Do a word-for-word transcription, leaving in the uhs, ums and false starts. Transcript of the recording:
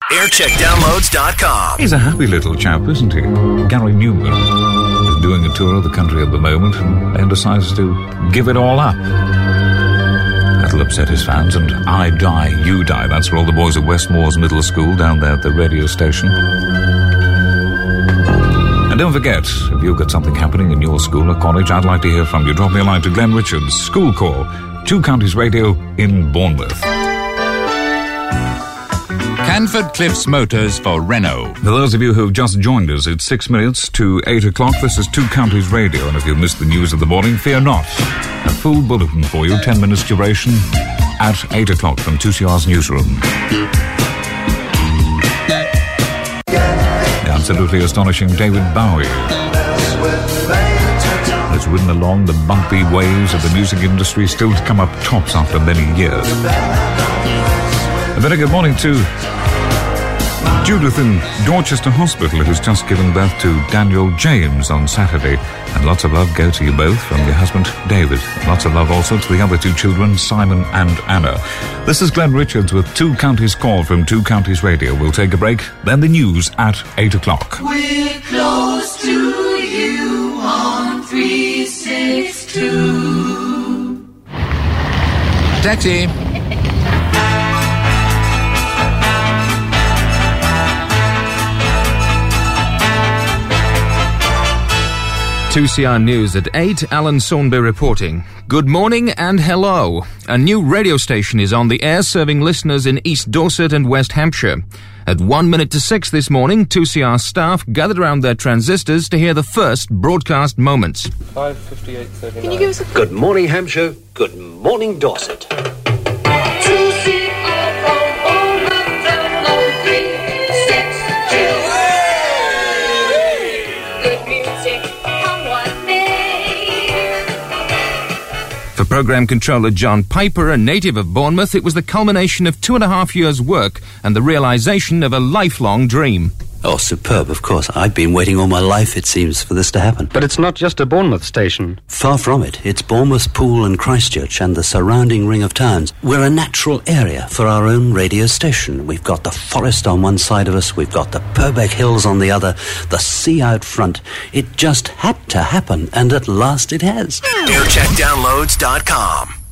aircheck downloads dot com. He's a happy little chap, isn't he? Gary Newman is doing a tour of the country at the moment and then decides to give it all up. That'll upset his fans, and I die, you die. That's for all the boys at Westmore's Middle School down there at the radio station. And don't forget, if you've got something happening in your school or college, I'd like to hear from you. Drop me a line to Glenn Richards, School Call, Two Counties Radio in Bournemouth. Canford Cliffs Motors for Renault. For those of you who've just joined us, it's six minutes to eight o'clock. This is Two Counties Radio, and if you've missed the news of the morning, fear not. A full bulletin for you, ten minutes duration, at eight o'clock from two C R's newsroom. The absolutely astonishing David Bowie has ridden along the bumpy waves of the music industry, still to come up tops after many years. A very good morning to Judith in Dorchester Hospital, who's just given birth to Daniel James on Saturday. And lots of love go to you both from your husband, David. Lots of love also to the other two children, Simon and Anna. This is Glenn Richards with Two Counties Call from Two Counties Radio. We'll take a break, then the news at eight o'clock. We're close to you on three six two. Taxi. two C R News at eight, Alan Sawnby reporting. Good morning and hello. A new radio station is on the air serving listeners in East Dorset and West Hampshire. At one minute to six this morning, two C R staff gathered around their transistors to hear the first broadcast moments. five fifty-eight thirty-nine. Can you give us a... Good morning, Hampshire. Good morning, Dorset. For programme controller John Piper, a native of Bournemouth, it was the culmination of two and a half years' work and the realisation of a lifelong dream. Oh, superb, of course. I've been waiting all my life, it seems, for this to happen. But it's not just a Bournemouth station. Far from it. It's Bournemouth, Poole and Christchurch and the surrounding ring of towns. We're a natural area for our own radio station. We've got the forest on one side of us, we've got the Purbeck Hills on the other, the sea out front. It just had to happen, and at last it has. aircheck downloads dot com.